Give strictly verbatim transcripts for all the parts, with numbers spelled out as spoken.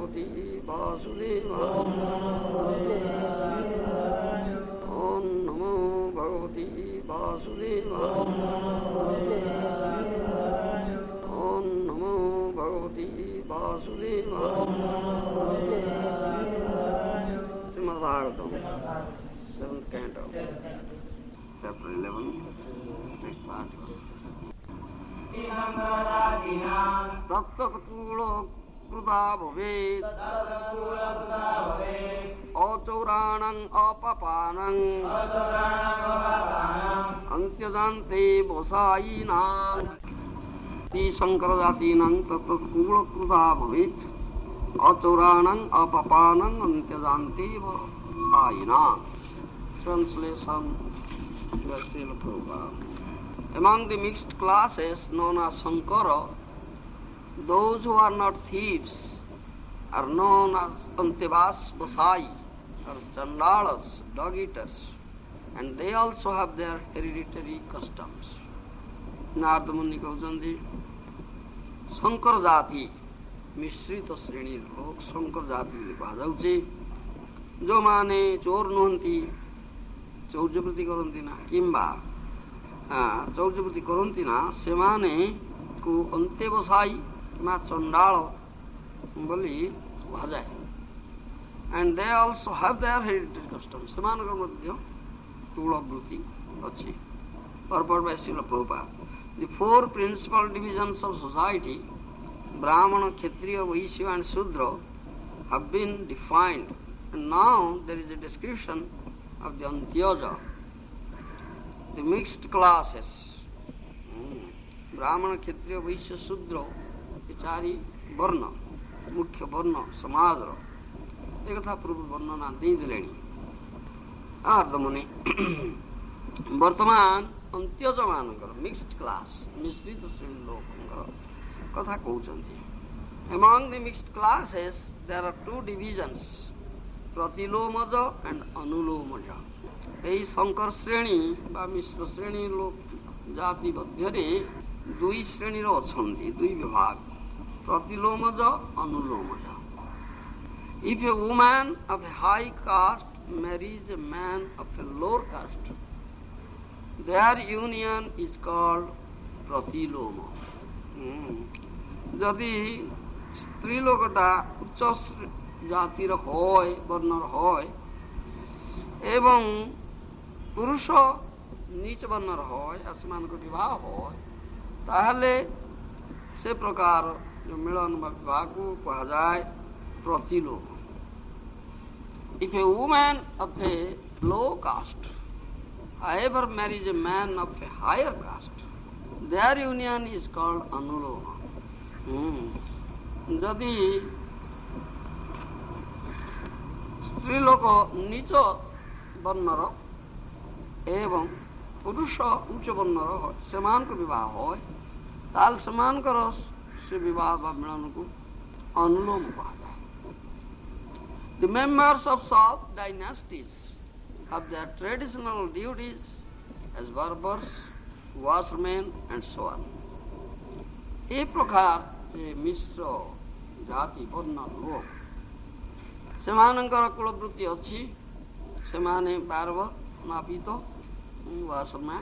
भगवती वासुदेवाय। ओम नमो भगवती वासुदेवाय। ओम नमो भगवती वासुदेवाय। Srimad Bhagavatam seventh canto chapter eleven next part. तत्तत्कूलो कृता भवेत् अचौराणं अपपानं अन्त्यदान्ते वसायिनां शंकरजातीनां तत्तत्कूलो कृता भवेत् अचौराणं अपपानं अन्त्यदान्ते वसायिनां। Translation by Srila Prabhupada. Among the mixed classes known as Sankara, those who are not thieves are known as Antevas Vasai or Chandalas, dog eaters, and they also have their hereditary customs. Narada Muni कहते शंकर जाति मिश्रित श्रेणी लोग शंकर जाति कुहाଯାଉଛି जो माने चोर नुहंती चौर्यवृत्ति करती ना किंबा चौर्यवृत्ति करती ना सेमाने को अंत्यवसायी किंबा चंडाल बोली कुहाଯାଏ। And they also have their heritage custom सेमानकर मध्य कुलवृत्ति अछि। Purport by Srila Prabhupada. The four principal divisions of society, Brahmana, Kshatriya, Vaishya and Shudra, have been defined, and now there is a description of the Antyaja, the mixed classes. Hmm. Brahmana, Kshatriya, Vaishya, Shudra, ये चारि वर्ण मुख्य वर्ण समाज एक था पूर्व वर्णना दे दिलेनी। आर्दमुनि वर्तमान अंत्यज मानकर मिक्स्ड क्लास मिश्रित श्रेणी लोकंकर कथा कहउचंती। Among the mixed classes there are two divisions, प्रतिलोमज and अनुलोमज। এই শঙ্কর শ্রেণী বা মিশ্র শ্রেণী লোক জাতি মধ্যে দুই শ্রেণীর অছন্তি দুই বিভাগ, प्रतिलोमज अनुलोमज। If a woman of a high caste marries a man of a lower caste, their union is called pratiloma. যদি স্ত্রী লোকটা উচ্চ জাতির হয় বর্ণর হয় এবং পুরুষ নিচ বর্ণর হয় আর সেମାନଙ୍କ বিবাহ হয় তাহলে সে প্রকার মিলন বা বিবাহକୁ କୁହାଯାଏ ପ୍ରତିଲୋମ। If a woman of a low caste however marries a man of a higher caste, their union is called anuloma. Hmm. যদি স্ত্রী লোক নিচ বর্ণর এবং পুরুষ উচ্চ বর্ণর হয় সেମାନଙ୍କ বিবাহ হয় তাহলে ସେମାନଙ୍କର ସେ ବିବାହ ବା ମିଳନକୁ ଅନୁଲୋମ କୁହାଯାଏ। The members of sub dynasties have their traditional duties as barbers, washermen and so on. ए प्रकार जे मिश्र जाति वर्ण लोक सेमानଙ୍କର कुलवृत्ति अछि सेमाने बार्बर नापित वासरमैन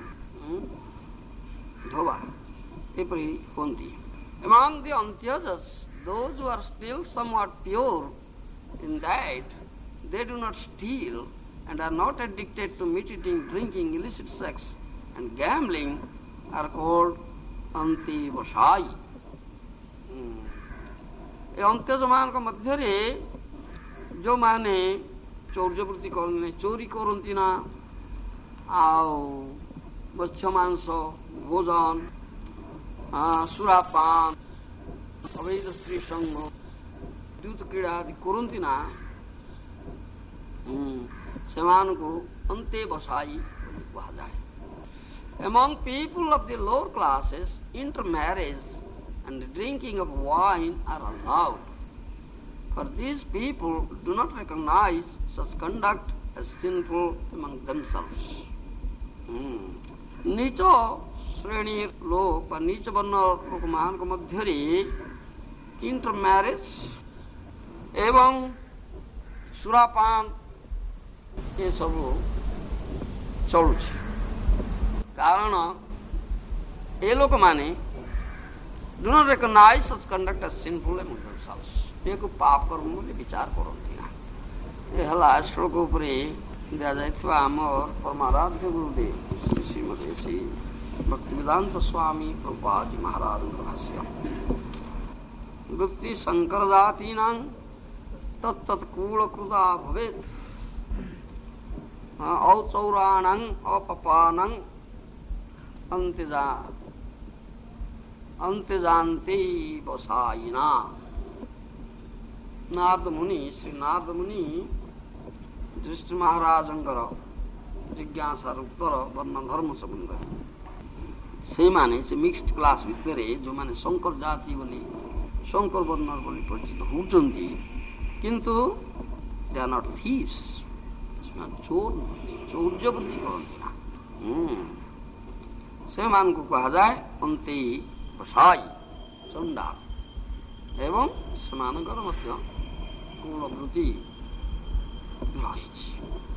धोबा एपरि होंती। Among the Antyajas, those who are still somewhat pure in that they do not steal and are not addicted to meat eating, drinking, illicit sex and gambling are called Antivasai. ए अंत्यज ମାନଙ୍କ ମଧ୍ୟରେ जो माने चौर्यवृत्ति करने चोरी करती ना आओ मत्स्य मांस भोजन सुरापान अवैध स्त्री संग द्यूत क्रीड़ा आदि करती ना सेमानकु अंत्यवसायी कुहाଯାଏ। Among people of the lower classes, intermarriage and the drinking of wine are allowed, for these people do not recognize such conduct as sinful among themselves. नीच श्रेणी लोक व नीच वर्ण लोक मान मध्य इंटरमैरेज ଏବଂ ସୁରାପାନ ଏସବୁ ଚଳୁଛି। କାରଣ ଏ ଲୋକମାନେ do not recognize such conduct as sinful among themselves. ଏକୁ ପାପ କର୍ମ ବୋଲି ବିଚାର କରନ୍ତି ନା। ଏ ହେଲା ଶ୍ଲୋକ ଉପରେ ଦିଆଯାଇଥିବା ଆମର ପରମାରାଧ୍ୟ ଗୁରୁଦେବ ଶ୍ରୀମତୀ ଶ୍ରୀ ଭକ୍ତିବେଦାନ୍ତ ସ୍ୱାମୀ ପ୍ରଭୁପାଦ ମହାରାଜଙ୍କ ଭାଷ୍ୟ। ବୃତ୍ତି ଶଙ୍କର ଜାତୀନାଂ ତତ୍ତତ୍ କୂଳକୃତା ଭବେତ୍ ଔଚୌରାଣାଂ ଅପପାନାଂ ଅନ୍ତିଜା ଅନ୍ତିଜାନ୍ତି ବସାଇନା। ନାରଦ ମୁନି ଶ୍ରୀ ନାରଦ ମୁନି ଯୁଧିଷ୍ଠିର ମହାରାଜଙ୍କର ଜିଜ୍ଞାସାର ଉତ୍ତର ବର୍ଣ୍ଣ ଧର୍ମ ସମ୍ବନ୍ଧରେ ସେଇମାନେ ସେ ମିକ୍ସଡ କ୍ଲାସ ଭିତରେ ଯେଉଁମାନେ ଶଙ୍କର ଜାତି ବୋଲି ଶଙ୍କର ବର୍ଣ୍ଣ ବୋଲି ପରିଚିତ ହେଉଛନ୍ତି, କିନ୍ତୁ ଦେ ଆର୍ ନଟ୍ ଥିଭ୍ସ, ଚୋର ନୁହନ୍ତି, ଚୌର୍ଯ୍ୟ ବୃତ୍ତି କରନ୍ତି ନା। ସେମାନଙ୍କୁ କୁହାଯାଏ ଅନ୍ତେ ବସାଇ ଚଣ୍ଡାଳ ଏବଂ ସେମାନଙ୍କର ମଧ୍ୟ କୂଳବୃତ୍ତି ରହିଛି।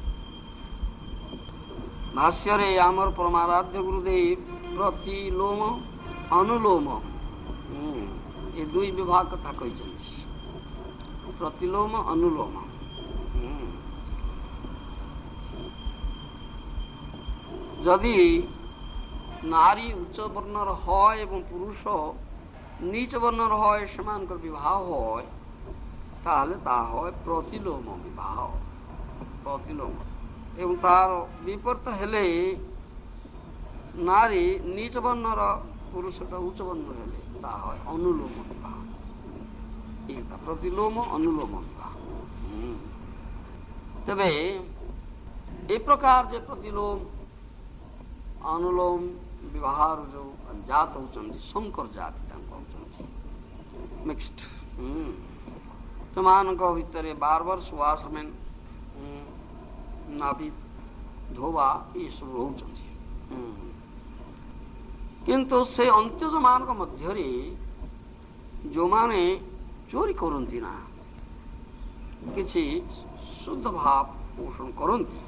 ଭାଷ୍ୟରେ ଆମର ପରମାରାଧ୍ୟ ଗୁରୁଦେବ ପ୍ରତିଲୋମ ଅନୁଲୋମ ଏ ଦୁଇ ବିଭାଗ କଥା କହିଛନ୍ତି। ପ୍ରତିଲୋମ ଅନୁଲୋମ। ଯଦି ନାରୀ ଉଚ୍ଚ ବର୍ଣ୍ଣର হয় ଏବଂ ପୁରୁଷ নিচ ବର୍ଣ୍ଣର হয় ସେମାନଙ୍କର ବିବାହ হয়, ତାହେଲେ ତାହା হয় ପ୍ରତିଲୋମ ବିବାହ। ପ୍ରତିଲୋମ ଏବଂ ତାର ବିପରୀତ ହେଲେ ନାରୀ ନିଚ ବର୍ଣ୍ଣର ପୁରୁଷଟା ଉଚ୍ଚ ବର୍ଣ୍ଣ ହେଲେ ତାହା হয় ଅନୁଲୋମ ବିବାହ। ଏଇଟା ପ୍ରତିଲୋମ ଅନୁଲୋମ ବିବାହ। ତେବେ ଏ ପ୍ରକାର ଯେ ପ୍ରତିଲୋମ ଅନୁଲୋମ ବିବାହରୁ ଯେଉଁ ଜାତ ହେଉଛନ୍ତି ଶଙ୍କର ଜାତି ତାଙ୍କୁ କହୁଛନ୍ତି ମିକ୍ସଡ। ସେମାନଙ୍କ ଭିତରେ ବାରବାର ସୁବାସମେନ୍ ନାଭି ଧୋବା ଏସବୁ ରହୁଛନ୍ତି। କିନ୍ତୁ ସେ ଅନ୍ତ୍ୟଜମାନଙ୍କ ମଧ୍ୟରେ ଯେଉଁମାନେ ଚୋରି କରନ୍ତି ନା, କିଛି ଶୁଦ୍ଧ ଭାବ ପୋଷଣ କରନ୍ତି,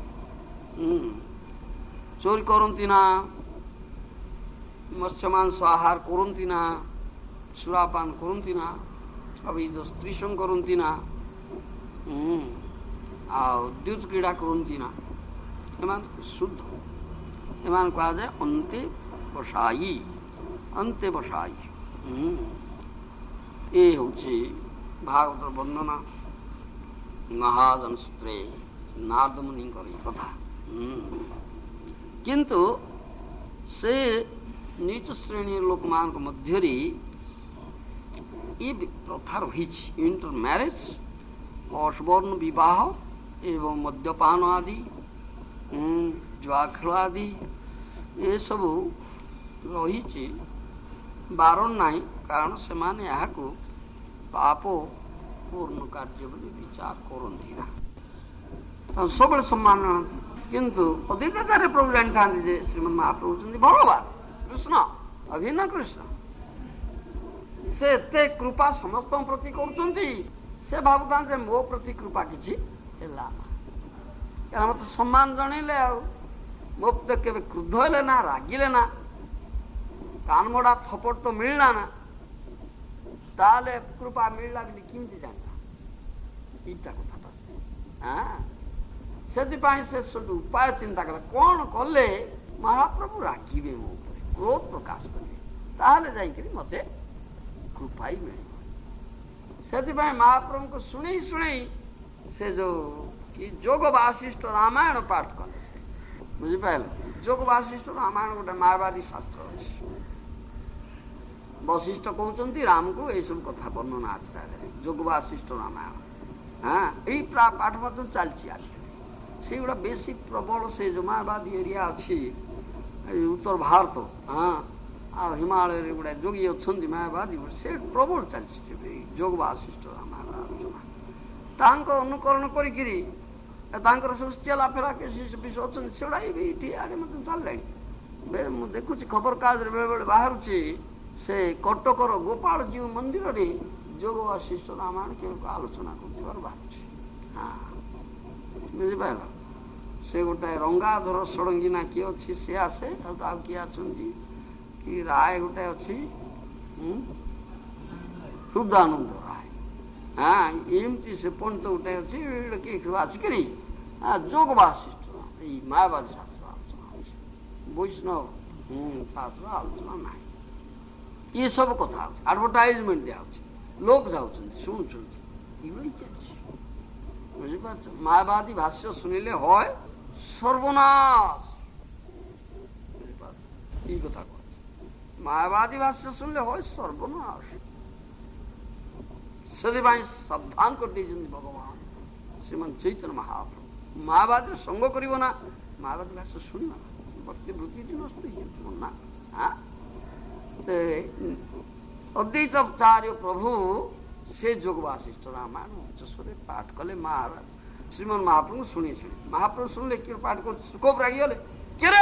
ଚୋରି କରନ୍ତି ନା, ମତ୍ସ୍ୟ ମାଂସ ଆହାର କରନ୍ତି ନା, ସୁରାପାନ କରନ୍ତି ନା, ଅବୈଧ ସ୍ତ୍ରୀ ସଙ୍ଗ କରନ୍ତି ନା, ଆଉ ଦ୍ୟୁତ କ୍ରୀଡ଼ା କରନ୍ତି ନା, ଏମାନେ ଶୁଦ୍ଧ। ଏମାନେ କୁହାଯାଏ ଅନ୍ତେ ବସାଇ। ଅନ୍ତେ ବସାଇ ଏ ହେଉଛି ଭାଗବତର ବର୍ଣ୍ଣନା ମହାଜନ ସୂତ୍ରେ ନାରଦ ମୁନିଙ୍କର ଏ କଥା। କିନ୍ତୁ ସେ ନିଚ ଶ୍ରେଣୀର ଲୋକମାନଙ୍କ ମଧ୍ୟରେ ଏ ପ୍ରଥା ରହିଛି। ଇଣ୍ଟର ମ୍ୟାରେଜ, ଅସବର୍ଣ୍ଣ ବିବାହ ଏବଂ ମଦ୍ୟପାନ ଆଦି, ଜୁଆ ଖେଳ ଆଦି ଏସବୁ ରହିଛି। ବାରଣ ନାହିଁ, କାରଣ ସେମାନେ ଏହାକୁ ପାପ ପୂର୍ଣ୍ଣ କାର୍ଯ୍ୟ ବୋଲି ବିଚାର କରନ୍ତି ନା, ସବୁବେଳେ ସମ୍ମାନ ଜଣାନ୍ତି। କିନ୍ତୁ ଅଦ୍ୱୈତାଚାର୍ଯ୍ୟ ପ୍ରଭୁ ଜାଣିଥାନ୍ତି ଯେ ଶ୍ରୀମନ୍ ମହାପ୍ରଭୁ ହେଉଛନ୍ତି ଭଗବାନ କୃଷ୍ଣ, ଅଭିନ୍ନ କୃଷ୍ଣ। ସେ ଏତେ କୃପା ସମସ୍ତଙ୍କ ପ୍ରତି କରୁଛନ୍ତି, ସେ ଭାବୁଥାନ୍ତି ଯେ ମୋ ପ୍ରତି କୃପା କିଛି ହେଲା ନା, କାରଣ ମୋତେ ସମ୍ମାନ ଜଣେଇଲେ, ଆଉ ମୋ ପ୍ରତି କେବେ କ୍ରୁଦ୍ଧ ହେଲେ ନା, ରାଗିଲେ ନା, କାନମଡ଼ା ଥପଟ ତ ମିଳିଲା ନା, ତାହେଲେ କୃପା ମିଳିଲା ବୋଲି କେମିତି ଜାଣିଲା? ଏଇଟା କଥାଟା ସେ। ସେଥିପାଇଁ ସେ ସବୁ ଉପାୟ ଚିନ୍ତା କଲେ, କ'ଣ କଲେ ମହାପ୍ରଭୁ ରାଗିବେ ମୋ ଉପରେ, କ୍ରୋଧ ପ୍ରକାଶ କରିବେ, ତାହେଲେ ଯାଇକରି ମୋତେ କୃପା ହିଁ ମିଳିବ। ସେଥିପାଇଁ ମହାପ୍ରଭୁଙ୍କୁ ଶୁଣେଇ ଶୁଣେଇ ସେ ଯୋଉ କି ଯୋଗ ବାସିଷ୍ଠ ରାମାୟଣ ପାଠ କଲେ। ସେ ବୁଝିପାରିଲ, ଯୋଗ ବାସିଷ୍ଠ ରାମାୟଣ ଗୋଟେ ମାୟାବାଦୀ ଶାସ୍ତ୍ର ଅଛି। ବଶିଷ୍ଠ କହୁଛନ୍ତି ରାମକୁ ଏଇସବୁ କଥା ବର୍ଣ୍ଣନା ଅଛି ତା ଦେହରେ, ଯୋଗ ବାସିଷ୍ଠ ରାମାୟଣ। ହଁ, ଏଇ ପାଠ ମଧ୍ୟ ଚାଲିଛି ଆଜି। ସେଇଗୁଡ଼ା ବେଶୀ ପ୍ରବଳ, ସେ ଯେଉଁ ମାୟାବାଦୀ ଏରିଆ ଅଛି ଏଇ ଉତ୍ତର ଭାରତ, ହଁ, ଆଉ ହିମାଳୟରେ ଗୁଡ଼ାଏ ଯୋଗୀ ଅଛନ୍ତି ମାୟାବାଦୀ, ସେ ପ୍ରବଳ ଚାଲିଛି ଯୋଗ ବାସିଷ୍ଠ ରାମାୟଣ ଆଲୋଚନା। ତାଙ୍କ ଅନୁକରଣ କରିକିରି ତାଙ୍କର ସବୁ ଚେଲା ଫେରା ଶିଶୁ ପିଶୁ ଅଛନ୍ତି, ସେଗୁଡ଼ା ବି ଏଇଠି ଆଡ଼େ ମଧ୍ୟ ଚାଲିଲାଣି। ମୁଁ ଦେଖୁଛି ଖବରକାଗଜରେ ବେଳେବେଳେ ବାହାରୁଛି, ସେ କଟକର ଗୋପାଳଜୀଉ ମନ୍ଦିରରେ ଯୋଗ ବାସିଷ୍ଠ ରାମାୟଣ କେବେ ଆଲୋଚନା କରୁଥିବାର ବାହାରୁଛି। ହଁ ବୁଝିପାରିଲ? ସେ ଗୋଟାଏ ରଙ୍ଗାଧର ଷଡ଼ଙ୍ଗୀ ନା କିଏ ଅଛି ସେ ଆସେ, ଆଉ ଆଉ କିଏ ଅଛନ୍ତି କି ରାୟ ଗୋଟେ ଅଛି ହୃଦାନନ୍ଦ ରାୟ, ହଁ ଏମିତି ସେ ପଣ୍ଡିତ ଗୋଟେ ଅଛି କିଏ ଆସିକରି ଯୋଗ ବାସିଷ୍ଠ ଏଇ ମାୟାବାଦୀ ଶାସ୍ତ୍ର ଆଲୋଚନା ଅଛି, ବୈଷ୍ଣବ ଶାସ୍ତ୍ର ଆଲୋଚନା ନାହିଁ। ଇଏ ସବୁ କଥା ଅଛି, ଆଡଭର୍ଟାଇଜମେଣ୍ଟ ଦିଆହଉଛି, ଲୋକ ଯାଉଛନ୍ତି ଶୁଣୁଛନ୍ତି, ଏଇଭଳି ଚାଲିଛି। ବୁଝିପାରୁଛ? ମାୟାବାଦୀ ଭାଷ୍ୟ ଶୁଣିଲେ হয় ସର୍ବନାଶ। ବୁଝିପାରୁଛ? এই কথা কচ্ছে মায়াবাদী ভাষ্য শুনলে হয় সর্বনাশ। ସେଥିପାଇଁ ସାବଧାନ କରିଦେଇଛନ୍ତି ଭଗବାନ ଶ୍ରୀମାନ ଚୈତନ୍ୟ ମହାପ୍ରଭୁ। ମାୟାବାଦୀ ସଙ୍ଗ କରିବ ନା, ମାୟାବାଦୀ ଭାଷ୍ୟ ଶୁଣିବ ନା, ଭକ୍ତି ବୃତ୍ତି ନଷ୍ଟ ହେଇଯିବ ନା। ଅଦ୍ୱୈତାଚାର୍ଯ୍ୟ ପ୍ରଭୁ ସେ ଯୋଗ ବାସିଷ୍ଠ ରାମାୟଣ ଉଚ୍ଚସ୍ୱରରେ ପାଠ କଲେ। ମହାରାଜ ଶ୍ରୀମାନ ମହାପ୍ରଭୁ ଶୁଣି ଶୁଣି ମହାପ୍ରଭୁ ଶୁଣିଲେ କିଏ ପାଠ କରୁଛି କୋପ ରାଗିଗଲେ, କିରେ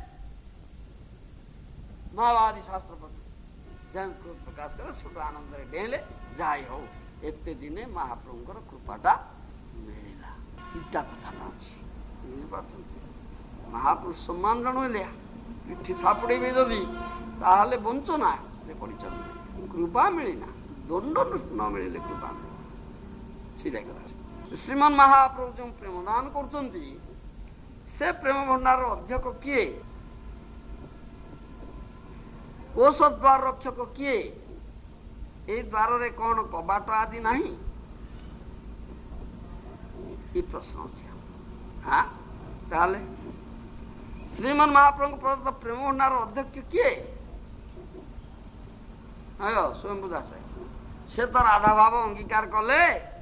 ମାୟାବାଦୀ ଶାସ୍ତ୍ର ପ୍ରକାଶ କଲେ, ଛୋଟ ଆନନ୍ଦରେ ଡେଇଁଲେ। ଯାଇ ହଉ ଏତେ ଦିନେ ମହାପ୍ରଭୁଙ୍କର କୃପାଟା ମିଳିଲା, ଇଟା କଥାଟା ଅଛି। ବୁଝିପାରୁଛନ୍ତି? ମହାପ୍ରଭୁ ସମ୍ମାନ ଜଣାଇଲେ, ପିଠି ଥାପୁଡ଼େଇବେ ଯଦି ତାହେଲେ ବଞ୍ଚନା ପଡ଼ିଛନ୍ତି, କୃପା ମିଳିନା, ଦଣ୍ଡ ନ ମିଳିଲେ କୃପା ମିଳିଲା। ସେଇଟା କଥା ଶ୍ରୀମାନ ମହାପ୍ରଭୁ ଯେଉଁ ପ୍ରେମ ଦାନ କରୁଛନ୍ତି, ସେ ପ୍ରେମ ଭଣ୍ଡାରର ଅଧ୍ୟକ୍ଷ କିଏ? କୋଷ ଦ୍ୱାର ରକ୍ଷକ କିଏ? এই ଦ୍ୱାରରେ କ'ଣ କବାଟ ଆଦି ନାହିଁ? ଏ ପ୍ରଶ୍ନ ଅଛି। ହଁ ତାହେଲେ ଶ୍ରୀମାନ ମହାପ୍ରଭୁଙ୍କ ପ୍ରଦତ୍ତ ପ୍ରେମ ଭଣ୍ଡାର ଅଧ୍ୟକ୍ଷ କିଏ? ଆୟ ସ୍ୱୟଂଭୁ ଦାସ ସେ ତ ରାଧା ଭାବ ଅଙ୍ଗୀକାର କଲେ।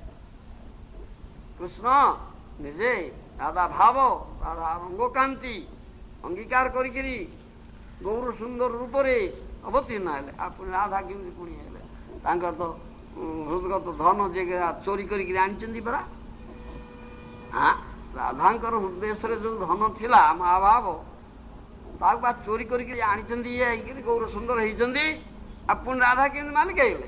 କୃଷ୍ଣ ନିଜେ ରାଧା ଭାବ ରାଧା ରଙ୍ଗକାନ୍ତି ଅଙ୍ଗୀକାର କରିକିରି ଗୌର ସୁନ୍ଦର ରୂପରେ ଅବତୀର୍ଣ୍ଣ ହେଲେ। ଆପଣ ରାଧା କେମିତି ପୁଣି ହେଲେ? ତାଙ୍କର ତ ହୃଦଗତ ଧନ ଯେ ଚୋରି କରିକିରି ଆଣିଛନ୍ତି ପରା। ହଁ ରାଧାଙ୍କର ଉଦ୍ଦେଶ୍ୟରେ ଯୋଉ ଧନ ଥିଲା ମହାଭାବ, ତାକୁ ବା ଚୋରି କରିକିରି ଆଣିଛନ୍ତି, ଇଏ ହେଇକିରି ଗୌର ସୁନ୍ଦର ହେଇଛନ୍ତି। ଆପଣ ରାଧା କେମିତି ମାଲିକ ହେଇଗଲେ?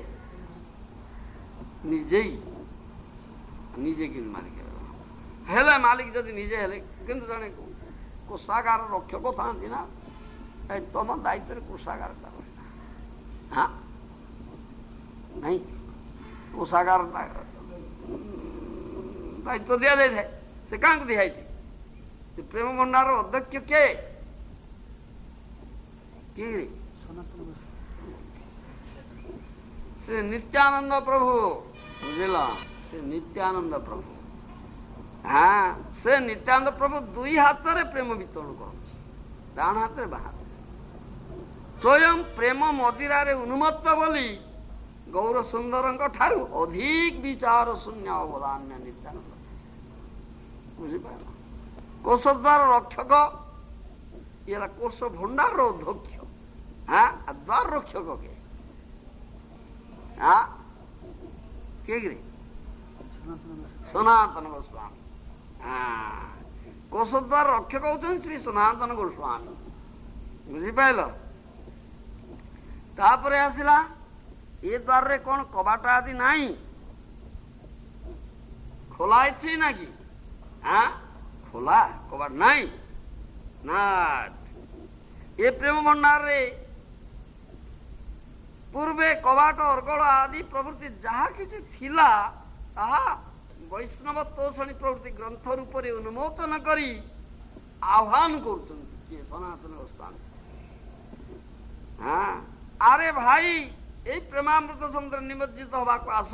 ନିଜେ ନିଜେ କେମିତି ମାଲିକ ହେଲେ? ମାଲିକ ଯଦି ନିଜେ ହେଲେ, କିନ୍ତୁ ଜଣେ କୋଷାଗାର ରକ୍ଷକ ଥାନ୍ତି ନା, ତମ ଦାୟିତ୍ୱରେ କୋଷାଗାର ହଁ ନାଇଁ, କୋଷାଗାର ଦାୟିତ୍ୱ ଦିଆଯାଇଥାଏ। ସେ କାହାକୁ ଦିଆଯାଇଛି? ସେ ପ୍ରେମ ଭଣ୍ଡାର ଅଧ୍ୟକ୍ଷ କିଏ? କିଏ? ସେ ନିତ୍ୟାନନ୍ଦ ପ୍ରଭୁ। ବୁଝିଲ? ସେ ନିତ୍ୟାନନ୍ଦ ପ୍ରଭୁ। ହଁ ସେ ନିତ୍ୟାନନ୍ଦ ପ୍ରଭୁ ଦୁଇ ହାତରେ ପ୍ରେମ ବିତରଣ କରନ୍ତି, ଡାହାଣ ହାତରେ ବାହା ହାତରେ। ସ୍ୱୟଂ ପ୍ରେମ ମଦିରାରେ ଉନ୍ମତ୍ତ ବୋଲି ଗୌର ସୁନ୍ଦରଙ୍କ ଠାରୁ ଅଧିକ ବିଚାର ଶୂନ୍ୟ ଅବଦାନ୍ୟ ନିତ୍ୟାନନ୍ଦ। ବୁଝିପାରିଲ? କୋଷ ଦ୍ୱାର ରକ୍ଷକ ଇଏ କୋଷ ଭଣ୍ଡାରର ଅଧ୍ୟକ୍ଷ। ହଁ ଦ୍ୱାର ରକ୍ଷକ କିଏ? ହଁ କିଏ କିରେ? ସନାତନ ଗୋସ୍ୱାମୀ। ହଁ କୋଷ ଦ୍ୱାର ରକ୍ଷକ ହଉଛନ୍ତି ଶ୍ରୀ ସନାତନ ଗୋସ୍ୱାମୀ। ବୁଝିପାରିଲ? ତାପରେ ଆସିଲା ଏ ଦ୍ୱାରରେ କ'ଣ କବାଟ ଆଦି ନାହିଁ? ଖୋଲା ଅଛି ନା କି? ହଁ ଖୋଲା କବାଟ ନାହିଁ ନା। ଏ ପ୍ରେମ ଭଣ୍ଡାରରେ ପୂର୍ବେ କବାଟ ଅର୍ଗଳ ଆଦି ପ୍ରଭୃତି ଯାହା କିଛି ଥିଲା, ତାହା ବୈଷ୍ଣବ ତୋଷଣୀ ପ୍ରଭୃତି ଗ୍ରନ୍ଥ ରୂପରେ ଉନ୍ମୋଚନ କରି ଆହ୍ୱାନ କରୁଛନ୍ତି କିଏ? ସନାତନ ଗୋସ୍ୱାମୀ। ହଁ ଆରେ ଭାଇ, এই প্রেমামৃত সমুদ্রে নিমজ্জিত হওয়াকে আস।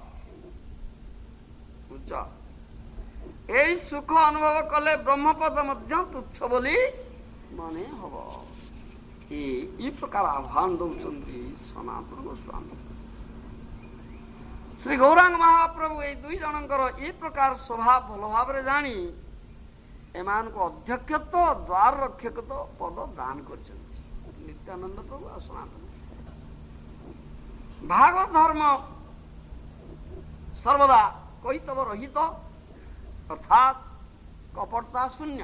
বুঝছ? এই সুখ অনুভব কলে ব্রহ্মপদ মধ্য তুচ্ছ বলি মনে হব। এই প্রকার আহ্বান দৌঁচন্তি সনাতন গোস্বামী। শ্রী গৌরাঙ্গ মহাপ্রভু এই দুই জনଙ୍କର এই প্রকার স্বভাব ভাল ভাবে জানি এମାନଙ୍କୁ অধ্যক্ষত্ব দ্বার রক্ষকত্ব পদ দান କରିଛନ୍ତି নিত্যানন্দ প্রভু আর সনাতন। ভাগবত ধর্ম সর্বদা কৈতব রহিত অর্থাৎ কপটতা শূন্য।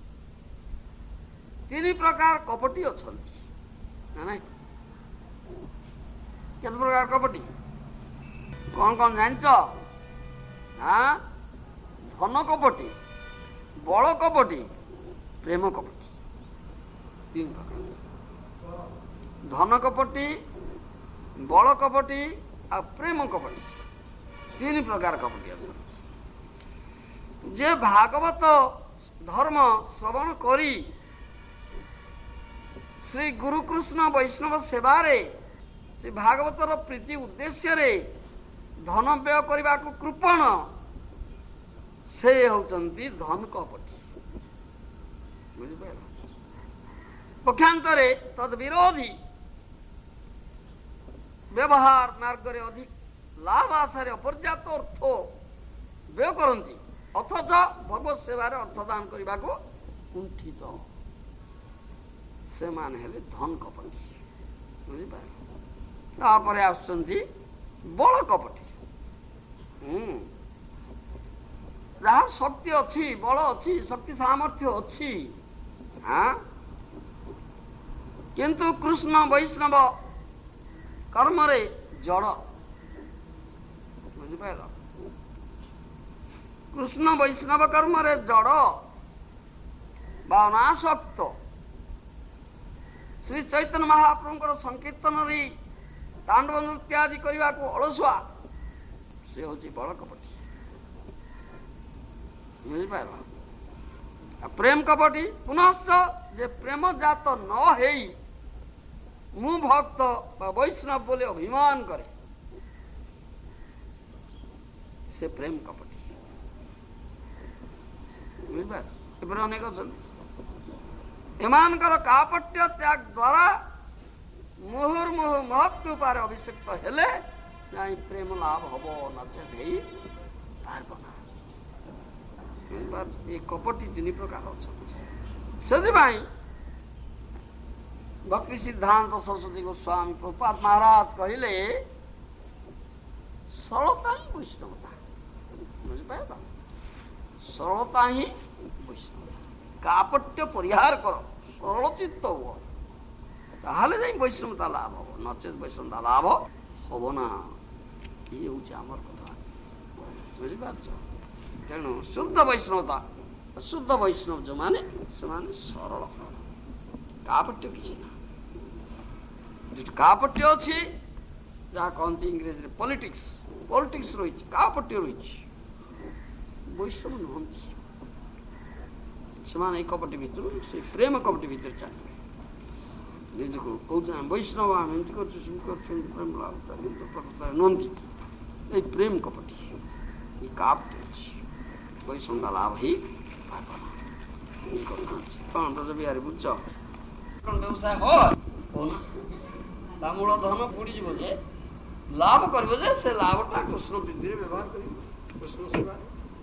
তিন প্রকার কপটি অଛନ୍ତି না? কেতে প্রকার কপটি? कौन कौन जानिच? हाँ, धन कपटी, बल कपटी, प्रेम कपटी, तीन प्रकार। धन कपटी, बल कपटी और प्रेम कपटी, तीन प्रकार कपटी अच्छा। जे भागवत धर्म श्रवण करी श्री गुरुकृष्ण वैष्णव सेवारे श्री भागवतर प्रीति उद्देश्य रे धन व्यय करने को कृपण से होचंती धन कपटी। पक्षांतरे तद विरोधी व्यवहार मार्ग रे अधिक लाभ आशारे अपर्याप्त अर्थ व्यय करती अथच भगवत सेवार अर्थदान करने को कुंठित से मान हेले धन कपटी। बुझिपार आसुचंती बल कपटी। हम्म जहाँ शक्ति अच्छी, बल अच्छी, शक्ति सामर्थ्य अच्छी, हाँ, किंतु कृष्ण वैष्णव कर्म रे जड़। बुझिपार कृष्ण वैष्णव कर्म रे जड़ बानासक्त श्री चैतन्य महाप्रभुଙ୍କର संकीर्तन रे तांडव नृत्य आदि करने को अलसुआ से हूँ बल कपटी। बुझिपार प्रेम कपटी पुनश्च जे प्रेम जात न हेई मु भक्त वैष्णव बोले अभिमान करे से प्रेम कपटी। बुझिपार अनेक एमानकर कापट्य त्याग द्वारा मुहुर्मुहु महत् रूपार अभिषेक्त हेले जाई प्रेम लाभ हबो नचेत हेई पारबो ना। ये कपटी तीन प्रकार अछंती। सेदिपाई भक्ति सिद्धांत सरस्वती गोस्वामी प्रभुपाद महाराज कहले सरलता ही वैष्णवता। बुझिपार सरलता ही वैष्णवता। कापट्य परिहार कर, सरल चित्त हुआ ताहले जाई वैष्णवता लाभ हो, नचेत वैष्णवता लाभ हब ना। ये हूँ आमर कथा। बुझिपार तेणु शुद्ध वैष्णवता शुद्ध वैष्णव जो माने से माने सरल कापट्य किसी ना। जो कापट्य अच्छी जहाँ कहते इंग्रेजी पॉलिटिक्स पॉलिटिक्स रही कापट्य रही वैष्णव नुहंती से कपटी भितर से प्रेम कपटी भितर चलिए निज को कौन वैष्णव आम एमती कर प्रेम लाभ नुहंती प्रेम कपटी कापट्य वैष्णवता लाभ ही कौन रज बिहारी बुझ कौन व्यवसाय हो मूल धन बुड़ी जे लाभ कर से लाभटा कृष्ण वृद्धि व्यवहार कर कृष्ण सेवा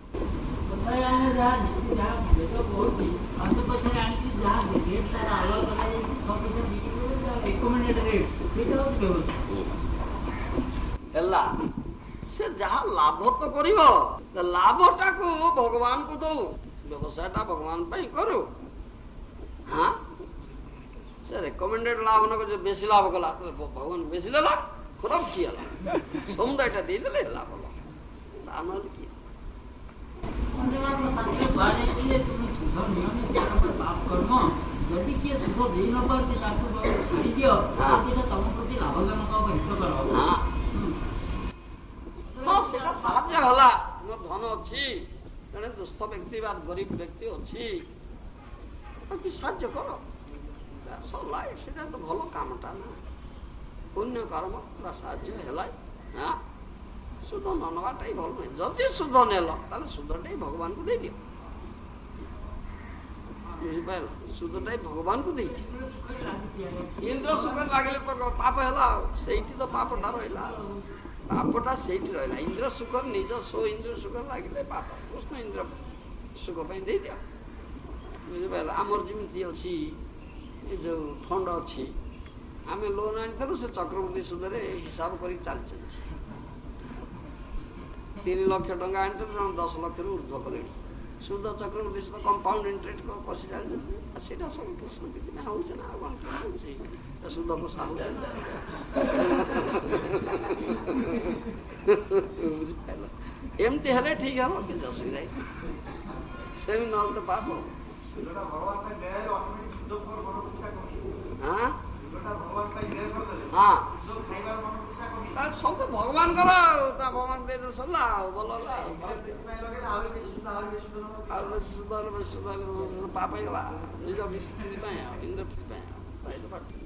से जहाँ लाभ तो कर लाभटा को भगवान को दो व्यवसायटा भगवान करू। हाँ से रेकमेंडेड लाभ न बेसी लाभ कला भगवान बेसी देला खराब किया समुदायटा देदेले लाभ होला किए जदि किए सुख दे न पारती छाड़ी दियो तुम प्रति लाभजनक हाँ सेटा साहाय्य होला मोर धन अच्छी जड़े दुस्थ व्यक्ति बा गरीब व्यक्ति अच्छी कि साहाय्य कर सरला सेटा तो भल कामटा ना पुण्य कर्म बा साहाय्य है। हाँ सुध न नवाटा ही भल नुहे जदि सुध नेल ताले सुधटा ही भगवान को दे दियो। बुझिपार सुधटा ही भगवान को दे दियो। इंद्र सुख लगे तो पाप है से तो पापटा रहा पापटा से रहा इंद्र सुख निज सो इंद्र सुख लगे पाप कृष्ण इंद्र सुख दे दिया। बुझिपार आमर जमी अच्छी ये जो फंड अच्छी आम लोन आनी से चक्रवर्ती सुधे हिसाब कर चलती तीन लक्ष टका आनी दस लक्ष ऊर्ध्व कले ସୁଧ ଚକ୍ରବୃଦ୍ଧି ସୁଧ କମ୍ପାଉଣ୍ଡ ଇଣ୍ଟରେଷ୍ଟ କଷି ଜାଣିଛନ୍ତି। ଆଉ ସେଇଟା ସବୁ କୃଷ୍ଣ ବିନା ହଉଛି ନା, ଆଉ କଣ ହଉଛି ସୁଧ କଷା ହଉଛି। ବୁଝିପାରିଲ? ଏମିତି ହେଲେ ଠିକ ହବ, କିଛି ଅସୁବିଧା ନାହିଁ। ସେମିତି ନହେଲେ ତ ପାପ। ହଁ ହଁ ସବୁ ତ ଭଗବାନଙ୍କର ଆଉ, ତା ଭଗବାନ ଦେଇଦେଲେ ସରିଲା ଆଉ, ଭଲ ହେଲା ଆଉ। ଆଉ ବେଶୀ ସୁଧ ହେଲେ ବେଶୀ ସୁଧ ପାପ ହେଇଗଲା ନିଜ ବିସ୍ତୃତି ପାଇଁ ଆଉ, ଇନ୍ଦ୍ର ପାଇଁ ଆଉ।